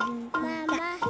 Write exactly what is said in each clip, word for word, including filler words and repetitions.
Mama.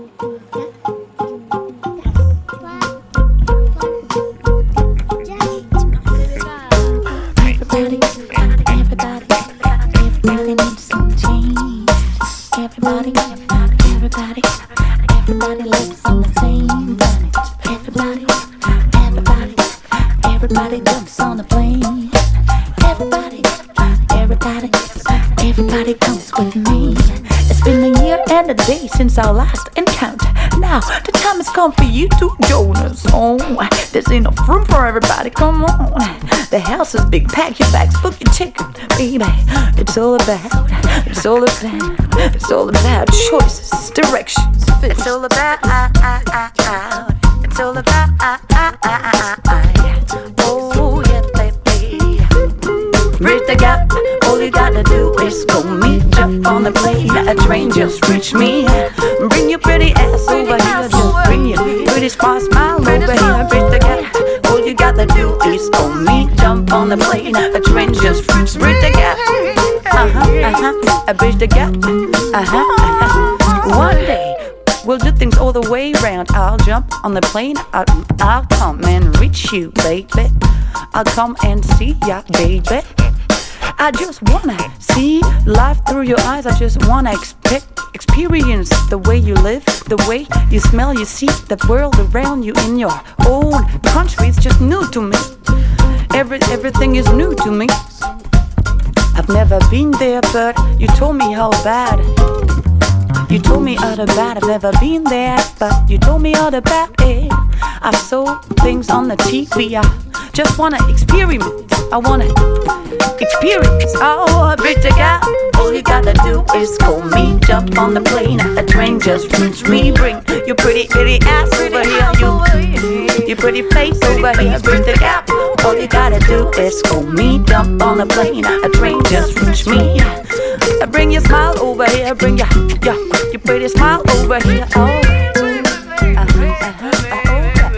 Everybody, everybody, everybody needs some change. Everybody, everybody, everybody lives on the same planet. Everybody, everybody, everybody jumps on the plane. Everybody, everybody, everybody comes with me. It's been a year and a day since our last encounter. Now the time has come for you to join us. Oh, there's enough room for everybody. Come on, the house is big. Pack your bags, book your ticket, baby. It's all about, it's all about, it's all about choices, directions. It's all about, it's all about. Oh yeah, baby. Bridge the gap. All you gotta do is go meet, jump on the plane. A train just reach me. Bring your pretty ass over here. Just bring your pretty smart smile over here. Bridge the gap. All you gotta do is go meet, jump on the plane. A train just reach, bridge the gap. Uh huh, uh huh. I bridge the gap. Uh huh, uh huh. One day we'll do things all the way round. I'll jump on the plane. I'll, I'll come and reach you, baby. I'll come and see ya, baby. I just wanna see life through your eyes. I just wanna expect, experience the way you live, the way you smell, you see the world around you in your own country. It's just new to me. Every, everything is new to me. I've never been there, but you told me how bad. You told me all about it. I've never been there, but you told me all about it. I saw things on the T V. I just wanna experience. I wanna experience. Oh, bridge the gap. All you gotta do is call me, jump on the plane. A train just reach me. Bring your pretty, pretty ass over here. You, your pretty face over here. Bridge the gap. All you gotta do is call me, jump on the plane. A train just reach me. Bring your smile over here. Bring your, your, your pretty smile over here. Oh, uh-huh, uh-huh, uh-huh.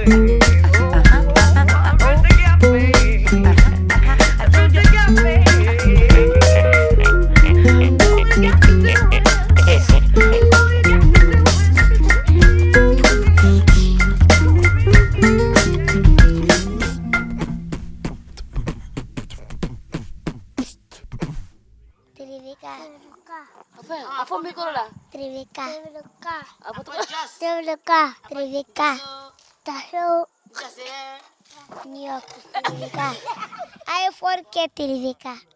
Trivika. Apa? Apa mikir lah? Trivika. Trivika. Apa tu? Trivika. Trivika. Tahu. Jas ya. New York. Trivika. I forget Trivika.